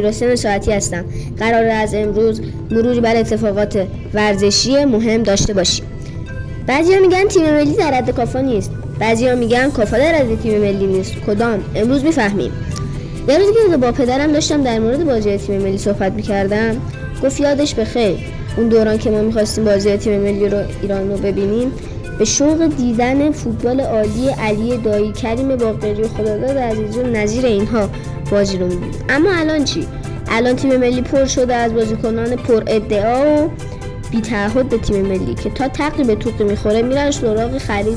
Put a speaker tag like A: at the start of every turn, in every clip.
A: امیرحسین ساعتی هستم. قرار از امروز مروری بر اتفاقات ورزشی مهم داشته باشیم. بعضیا میگن تیم ملی در حد کافا نیست، بعضیا میگن کافا در حد تیم ملی نیست. کدام؟ امروز میفهمیم. یه روزی که با پدرم داشتم در مورد بازی تیم ملی صحبت میکردم، گفت یادش بخیر اون دوران که ما میخواستیم بازی تیم ملی رو ایران رو ببینیم، به شوق دیدن فوتبال عالی علی دایی، کریم باقری و خداداد عزیزی و نظیر اینها بازی رو می‌بینیم. اما الان چی؟ الان تیم ملی پر شده از بازیکنان پر ادعا و بی‌تعهد به تیم ملی که تا تقی به توقی میخوره میرن سراغ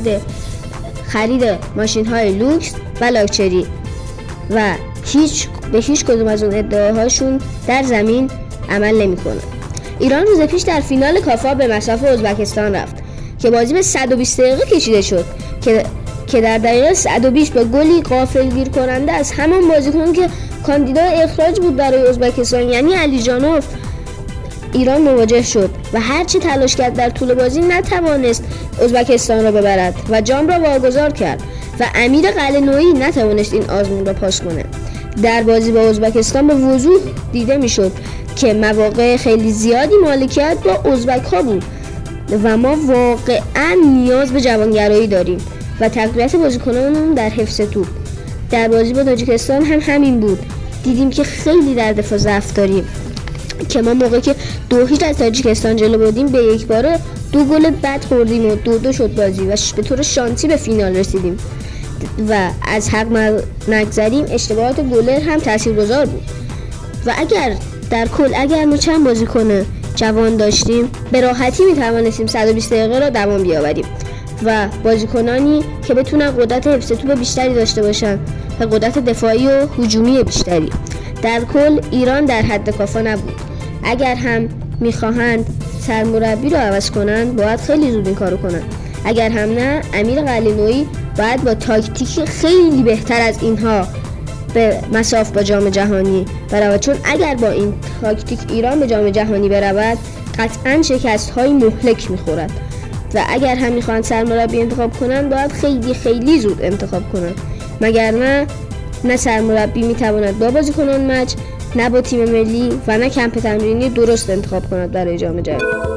A: خرید ماشین‌های لوکس و لاکچری و هیچ کدوم از اون ادعاهاشون در زمین عمل نمی‌کنه. ایران روز پیش در فینال کافا به مصاف ازبکستان رفت که بازی به 120 دقیقه کشیده شد که در دقیقه 120 با گلی غافلگیر کننده از همان بازیکن که کاندیدای اخراج بود برای ازبکستان یعنی علی جانوف ایران مواجه شد و هرچی تلاش کرد در طول بازی نتوانست ازبکستان را ببرد و جام را واگذار کرد و امیر قلعه‌نویی نتوانست این آزمون را پاس کنه. در بازی با ازبکستان به وضوح دیده میشد که مواقع خیلی زیادی مالکیت با ازبک‌ها بود و ما واقعا نیاز به جوانگرایی داریم و تقویت بازیکنانمون در حفظ توپ. در بازی با تاجیکستان هم همین بود. دیدیم که خیلی در دفاع ضعف داریم که ما موقعی که 2-0 از تاجیکستان جلو بودیم به یک باره 2 گل بد خوردیم و 2-2 شد بازی و به طور شانسی به فینال رسیدیم و از حق نگذریم اشتباهات گلر هم تاثیرگذار بود و اگر ما چند بازیکن جوان داشتیم به راحتی میتوانستیم 120 دقیقه را دوام بیاوریم و بازیکنانی که بتونن قدرت حفظ توپ بیشتری داشته باشن و قدرت دفاعی و هجومی بیشتری. در کل ایران در حد کافا نبود. اگر هم میخواهند سرمربی رو عوض کنند باید خیلی زود این کارو کنند. اگر هم نه، امیر قلعه‌نویی باید با تاکتیک خیلی بهتر از اینها به مصاف با جام جهانی برود، چون اگر با این تاکتیک ایران به جام جهانی برود قطعاً شکست‌های مهلک می‌خورد و اگر هم می‌خواهند سرمربی انتخاب کنند باید خیلی خیلی زود انتخاب کنند، مگر نه سرمربی می‌تواند با بازیکنان مچ، نه با تیم ملی و نه کمپ تمرینی درست انتخاب کند برای جام جهانی.